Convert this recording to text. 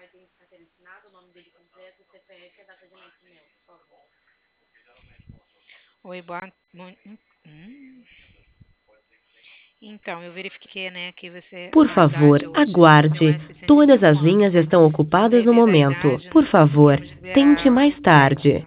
Oi, boa. Então, eu verifiquei, né, que você, Por na favor, verdade, hoje é o seu aguarde. Todas as S150. linhas estão É ocupadas no momento. verdade, Por nós favor, conseguimos tente liberar mais o crédito. tarde.